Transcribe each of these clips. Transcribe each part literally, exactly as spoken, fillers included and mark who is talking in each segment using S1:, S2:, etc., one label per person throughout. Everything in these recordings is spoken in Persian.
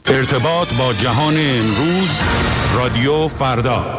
S1: ارتباط با جهان امروز، رادیو فردا.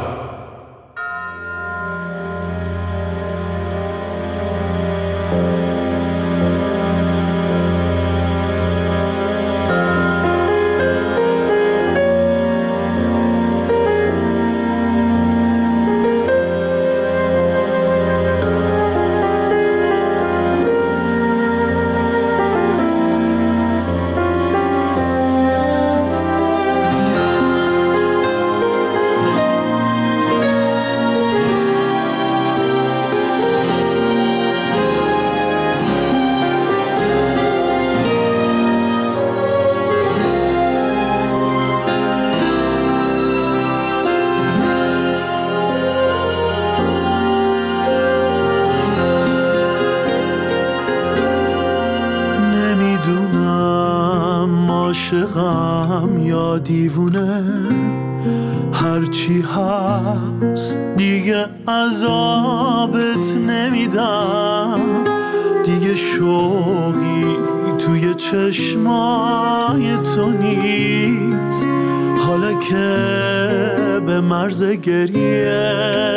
S2: عاشقم یا دیوونه، هرچی هست دیگه عذابت نمیدم، دیگه شوقی توی چشمای تو نیست، حالا که به مرز گریه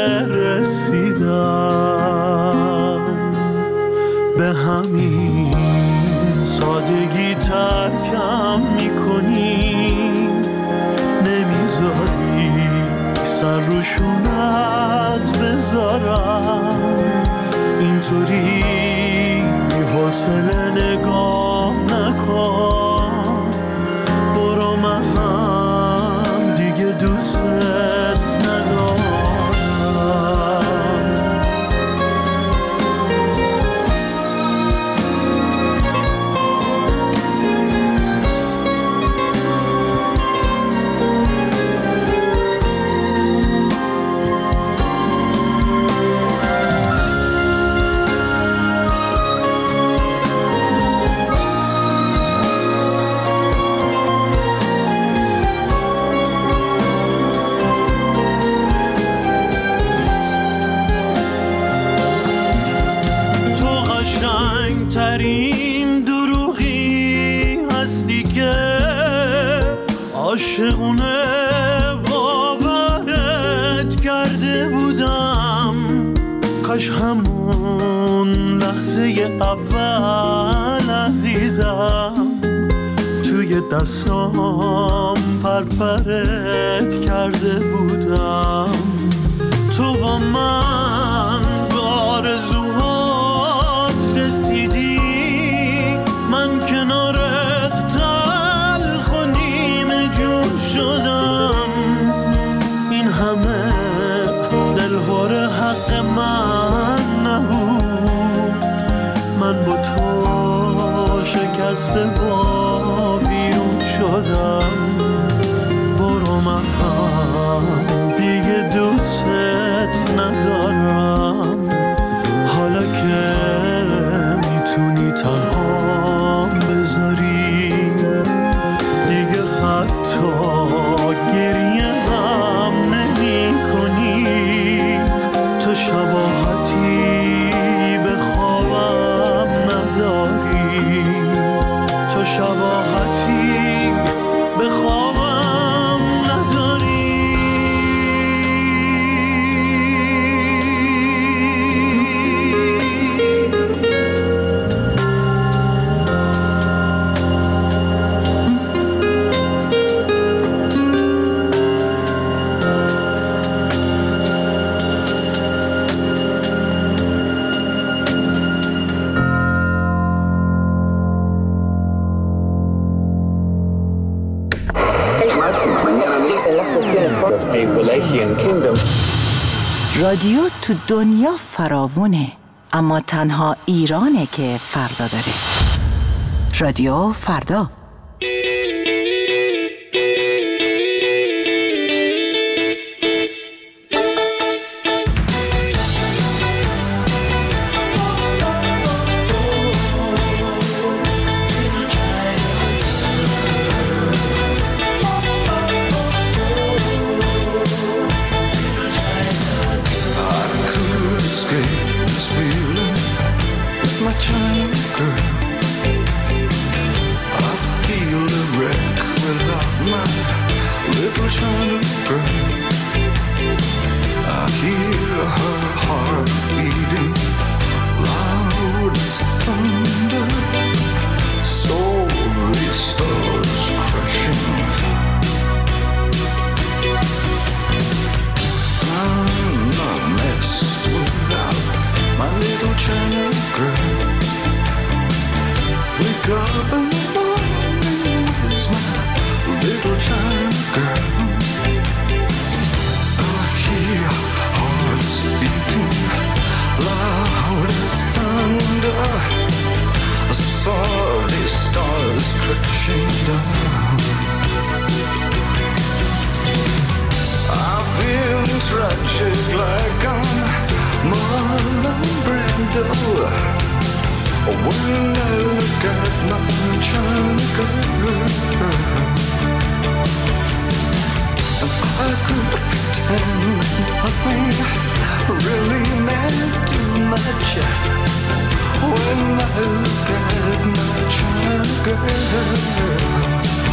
S2: رسیدم، به همین سادگی ترکم میکنی، نمیذاری سر رو شونت بذارم، اینطوری بی حوصله نگاه نکن، برو من هم دیگه دوست ندارم. ترین دروغی هستی که عاشقونه باورت کرده بودم، کاش همون لحظه اول عزیزم توی دستام پرپرت کرده بودم، تو با من به آرزوهات رسیدی، من کنارت تلخ و نیمه جون شدم، این همه دلهور حق من نبود، من با تو شکسته و ویرون شدم، برو من هم دیگه دوستت ندارم، حالا که میتونی تنها بذاری، دیگه حتی گریه هم نمی کنی، تو شباهتی به خوابم نداری، تو شباهتی به خوابم نداری.
S3: رادیو تو دنیا فراوونه، اما تنها ایرانه که فردا داره. رادیو فردا.
S2: My Chinese girl, I feel the freedom. I feel tragic like I'm Marlon Brando when I look at my China girl. I could pretend nothing really meant too much when I look at my China girl.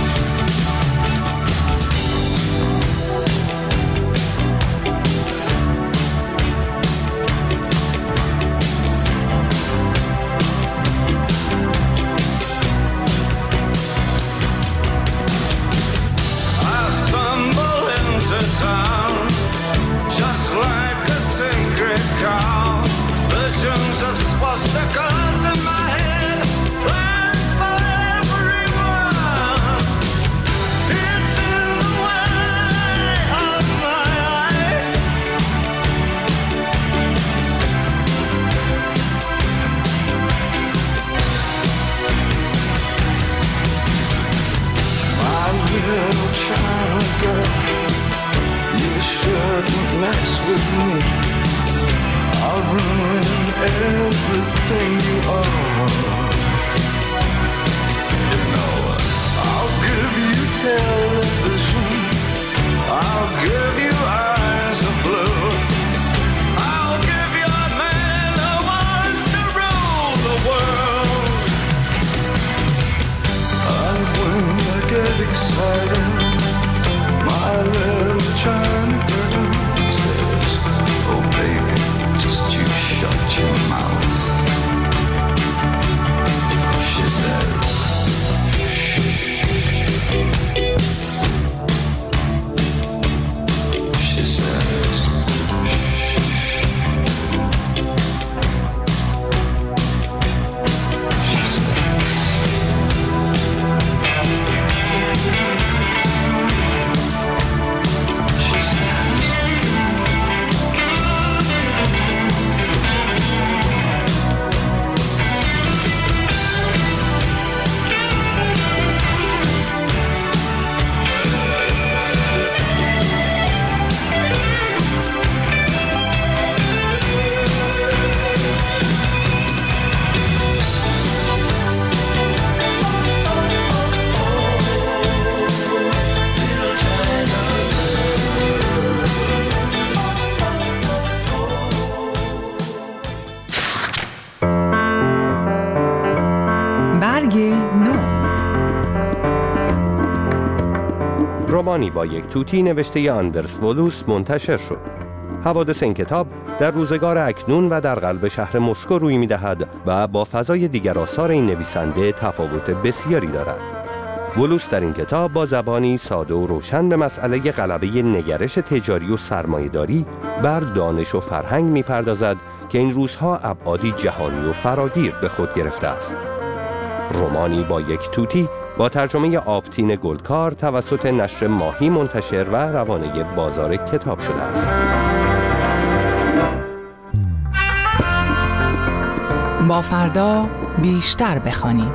S4: رمانی با یک توتی نوشته آندرس ولوس منتشر شد. حوادث این کتاب در روزگار اکنون و در قلب شهر مسکو روی می‌دهد و با فضای دیگر آثار این نویسنده تفاوت بسیاری دارد. ولوس در این کتاب با زبانی ساده و روشن به مسئله غلبه نگرش تجاری و سرمایه‌داری بر دانش و فرهنگ می‌پردازد که این روزها ابعادی جهانی و فراگیر به خود گرفته است. رمانی با یک توتی با ترجمه آبتین گلکار توسط نشر ماهی منتشر و روانه بازار کتاب شده است.
S5: با فردا بیشتر بخوانیم.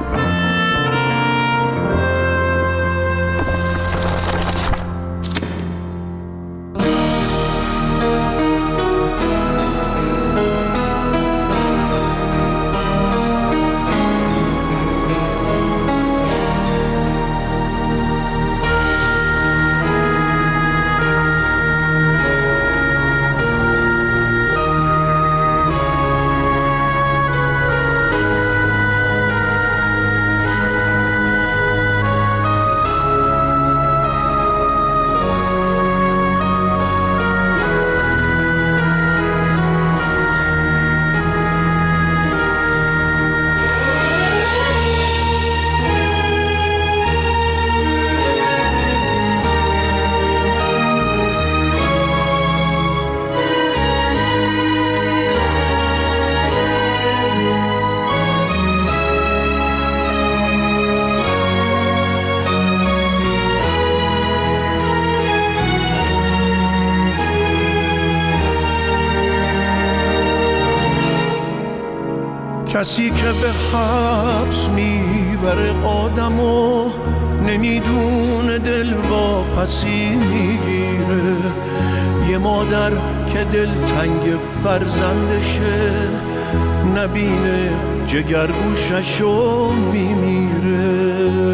S2: کسی که به حبس میبره آدمو نمیدونه دل واپسی میگیره. یه مادر که دل تنگ فرزندشه نبینه جگرگوششو میمیره.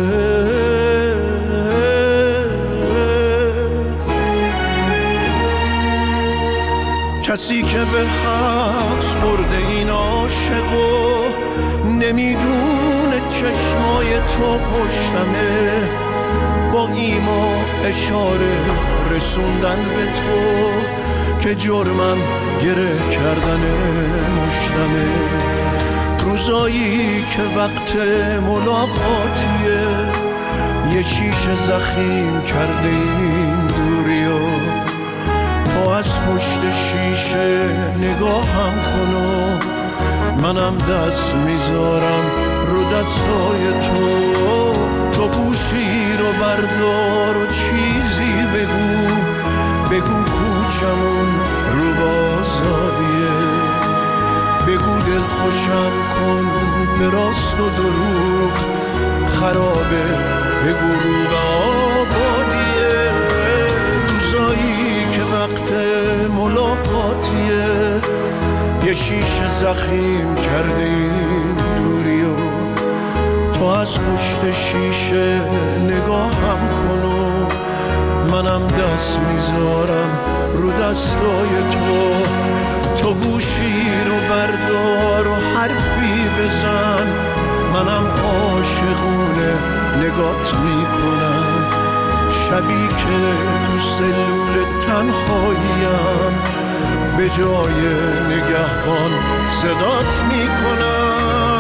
S2: کسی که به حبس برده این عاشقو نمیدونه چشمای تو پشتمه، با ایما اشاره رسوندن به تو که جرمم گره کردن مشتمه. روزایی که وقت ملاقاتیه یه شیشه زخیم کرده این دوریا، تو از پشت شیشه نگاهم کن و منم دست میذارم رو دستای تو. تو گوشی رو بردار و چیزی بگو، بگو کوچمون رو بازادیه، بگو دل خوشم کن به راست و دروغ خرابه، بگو رو به آبادیه. روزایی که وقت ملاقاتیه یه شیشه زخیم کرده این دوریو، تو از پشت شیشه نگاهم کن و منم دست میذارم رو دستای تو. تو گوشی رو بردار و حرفی بزن، منم عاشقونه نگات میکنم. شبی که تو سلول تنهاییم به جای نگهبان صدات میکنم.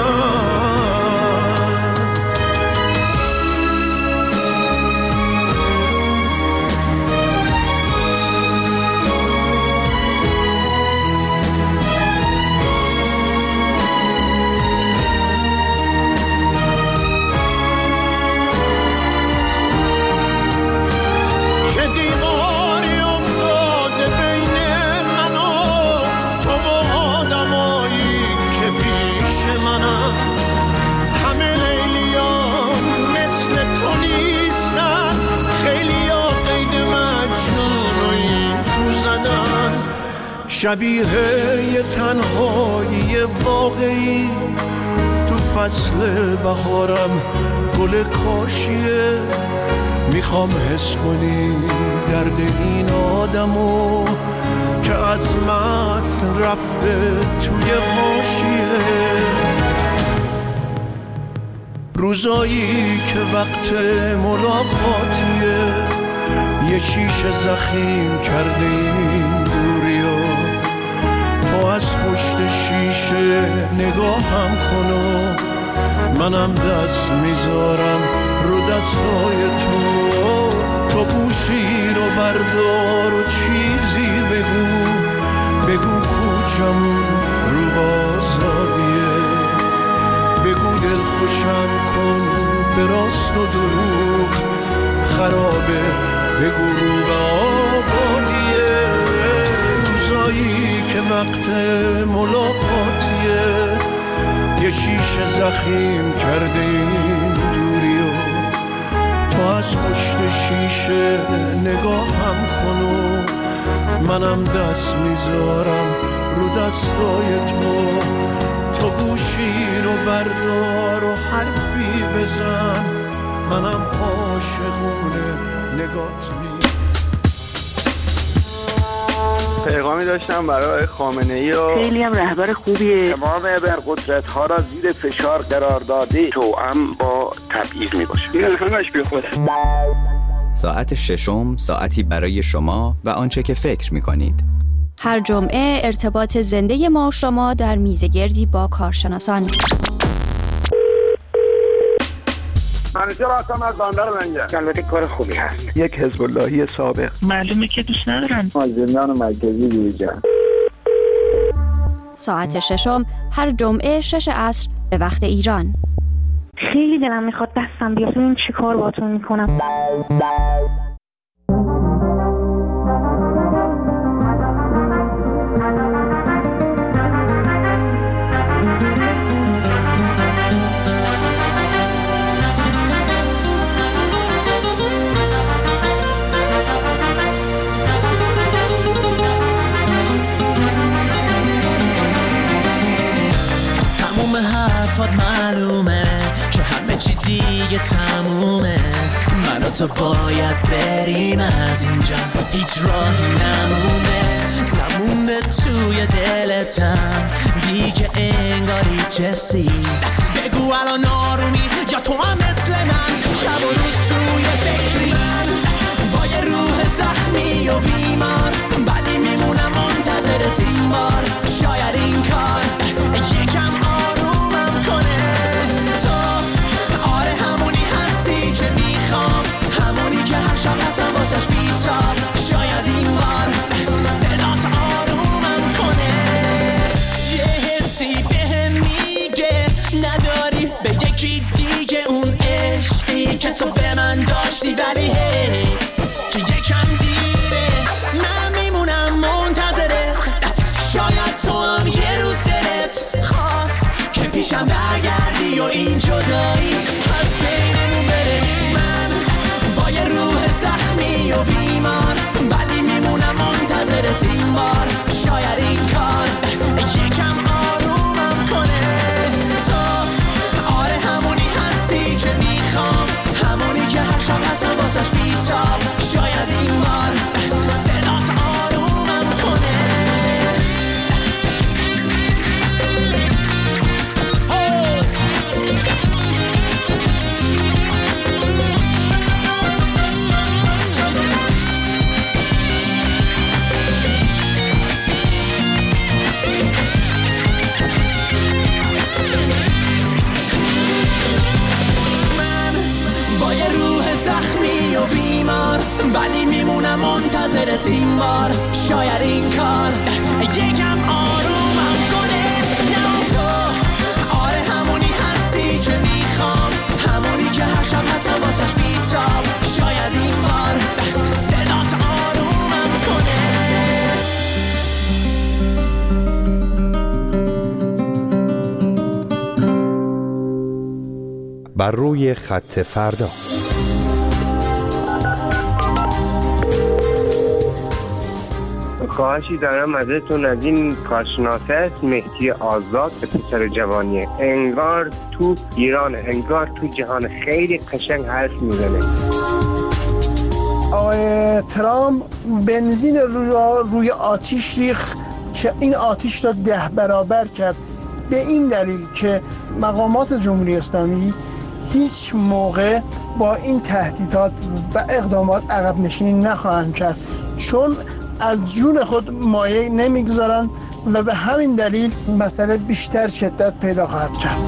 S2: شبیه یه تنهایی واقعی تو فصل بهارم گل کاشیه. میخوام حس کنی درد این آدمو که از متن رفته توی حاشیه. روزایی که وقت ملاقاتیه یه شیشه زخیم کرده این دوریا، تو از پشت شیشه نگاهم کن و منم دست میذارم رو دستای تو. تو گوشی رو بردار و چیزی بگو، بگو کوچمون رو بازادیه، بگو دل خوشم کن به راست و دروغ خرابه، بگو رو به آبادیه. روزایی که وقت ملاقاتیه یه شیشه زخیم کرده این دوریو، تو از پشت شیشه نگاهم کن و منم دست میذارم رو دستای تو. تو گوشی رو بردار و حرفی بزن، منم عاشقونه نگات می.
S6: پیغامی داشتم برای خامنه‌ای و
S7: خیلی هم رهبر خوبیه.
S6: تمام ابرقدرت ها را زیر فشار قرار داده، توأم با تبعیض می باشه. این همش بی خود.
S8: ساعت ششم ساعتی برای شما و آنچه که فکر می کنید.
S9: هر جمعه ارتباط زنده ما شما در میزگردی با کارشناسان.
S6: منیجر آسام از باندر منگه. البته کار خوبی هست.
S10: یک حزب اللهی سابق.
S7: معلومه که دوست ندارن.
S6: از زندان مرکزی بیرون.
S9: ساعت ششم هر جمعه شش عصر به وقت ایران.
S7: خیلی دلم میخواد دستم بیاد ببینم چی کار باهاتون میکنم.
S10: تو باید بریم از اینجا، هیچ راهی نمونه نمونه توی دلتم دیگه انگاری جسی. بگو الان آرومی یا تو هم مثل من شب و روز توی فکری، من با یه روح زخمی و بیمار ولی میمونم منتظرت این بار. شاید این کار یکم آرومم کنه. تو آره همونی هستی که میخوام، همونی که هر شب هستم واسش بیتاب. شاید این بار صدات آرومم کنه. یه حسی بهم میگه نداری به یکی دیگه اون عشقی که تو به من داشتی، ولی هی که یکم دیره من میمونم منتظرت. شاید تو هم یه روز دلت خواست که پیشم برگردی و این جدایی از بینمون بره. من با یه روح زخمی و بیمار ولی میمونم منتظرت این بار. شاید این کار یکم آرومم کنه. تو آره همونی هستی که میخوام، همونی که هر شب هستم واسش بیتاب. شاید این بار صدات آرومم کنه. زخمی و بیمار ولی میمونم منتظرت این بار. شاید این کار یکم آرومم کنه. نه تو آره همونی هستی که میخوام، همونی که هر شب هستم واسش بیتاب. شاید این بار صدات آرومم کنه.
S4: بر روی خط فردا.
S11: خواهشی دارم ازتون، از این کارشناسه است مهدی آزاد، پسر جوانیه، انگار تو ایران، انگار تو جهان، خیلی قشنگ حرف میزنه.
S12: آقای ترامپ بنزین رو روی آتیش ریخ که این آتیش را ده برابر کرد، به این دلیل که مقامات جمهوری اسلامی هیچ موقع با این تهدیدات و اقدامات عقب نشینی نخواهند کرد، چون از جون خود مایه نمیگذارند و به همین دلیل مسئله بیشتر شدت پیدا خواهد کرد.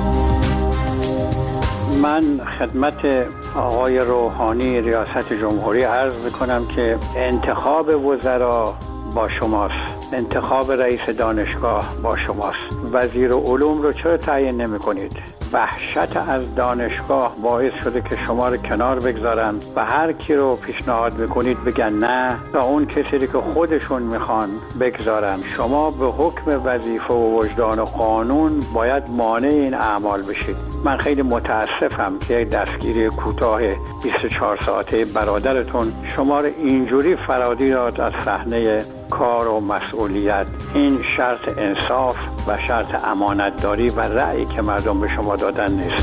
S13: من خدمت آقای روحانی ریاست جمهوری عرض میکنم که انتخاب وزرا با شماست، انتخاب رئیس دانشگاه با شماست. وزیر علوم رو چرا تعیین نمی کنید؟ وحشت از دانشگاه باعث شده که شما رو کنار بگذارن و هر کی رو پیشنهاد بکنید بگن نه، تا اون کسی که خودشون میخوان بگذارن. شما به حکم وظیفه و وجدان و قانون باید مانع این اعمال بشید. من خیلی متاسفم که یک دستگیری کوتاه بیست و چهار ساعته برادرتون شما رو اینجوری فراری داد از صحنه کار و مسئولیت. این شرط انصاف و شرط امانتداری و رأیی که مردم به شما دادن نیست.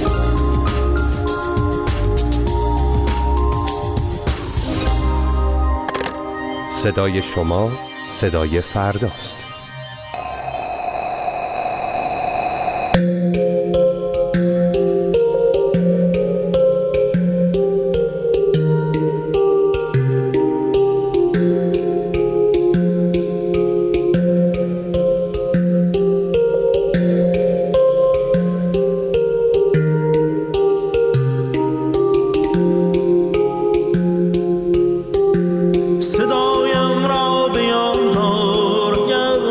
S4: صدای شما صدای فرداست.
S10: صدایم را بیان دار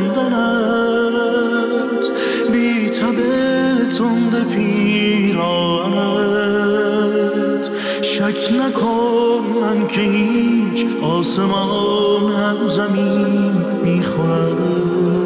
S10: ماندنت، بی تب تند پیرانت. شک نکن من که هیچ آسمان هم زمین میخورد.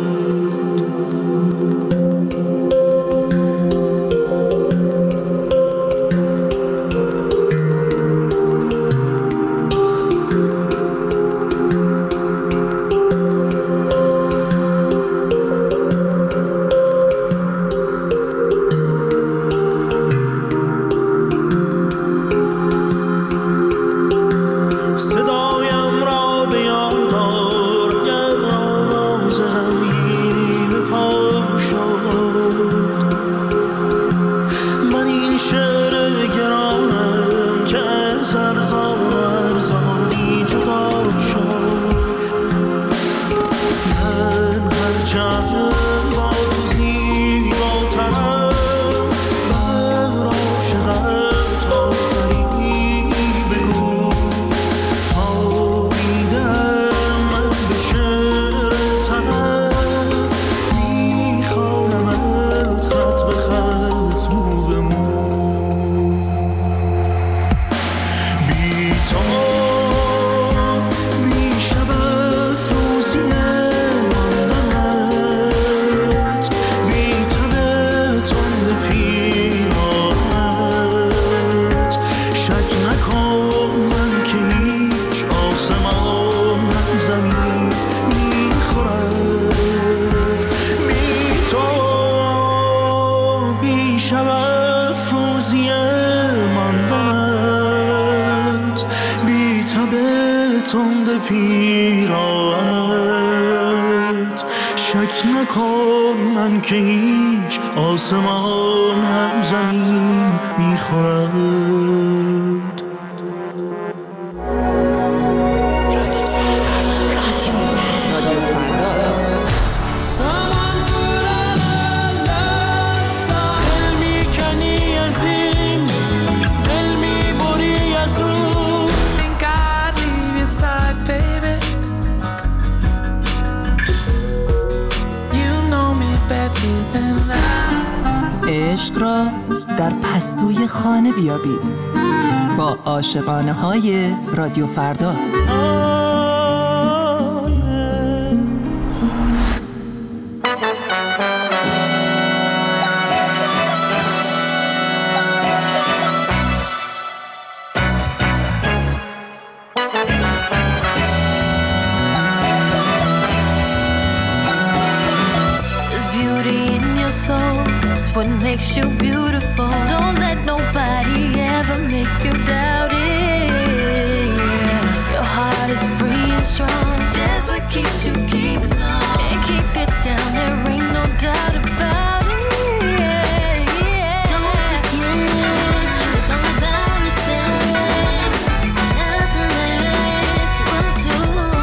S10: پیرانت. شک نکن من که هیچ آسمان هم زمین میخورد.
S14: عشق را در پستوی خانه بیابید با عاشقانه های رادیو فردا.
S15: What makes you beautiful? Don't let nobody ever make you doubt it. Your heart is free and strong. That's what keeps you keeping on. And keep it down, there ain't no doubt about it. Don't forget, it's all about respect. Nothing less will do.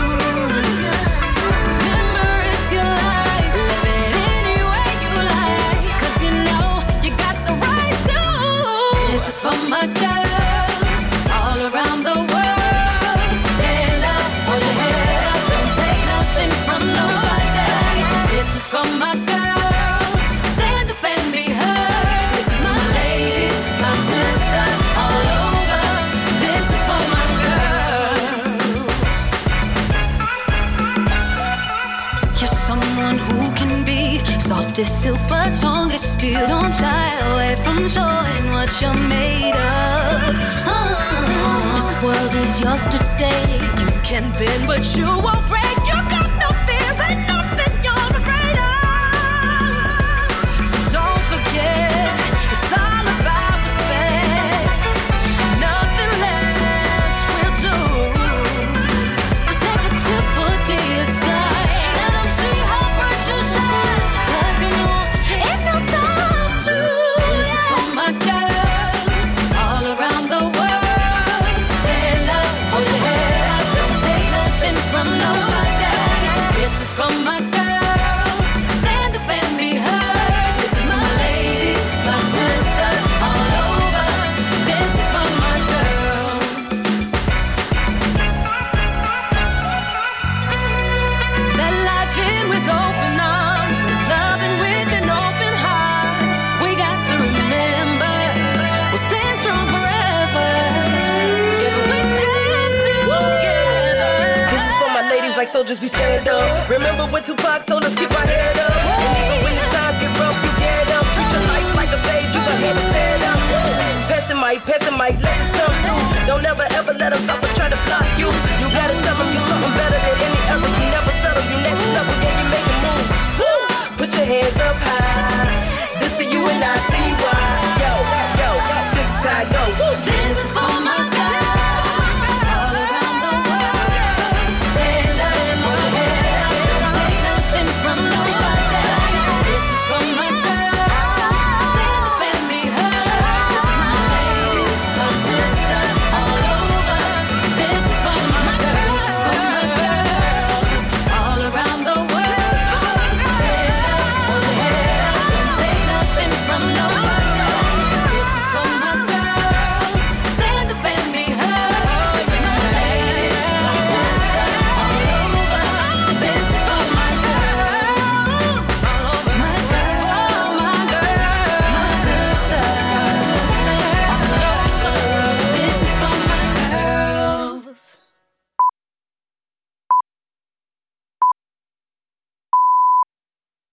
S15: Remember, it's your life. Live it any way you like. This is for my girls all around the world. Stand up, hold your head up, don't take nothing from nobody. This is for my girls, stand up and be heard. This is my ladies, my sisters all over. This is for my girls. You're someone who can be soft as silk but strong as steel. Don't shy away from showing what you're made of. Oh, this world is yours today. You can bend but you won't break. You got no fear and nothing you're afraid of. So don't forget, it's all about respect. Nothing less will do. Take a tip or to your side. Let them see how bright you shine. Cause you know it's your time to. This is for my girls all around the world. Stand up, hold your head up, don't take nothing from nobody.
S16: so just be stand up. Remember when Tupac told us keep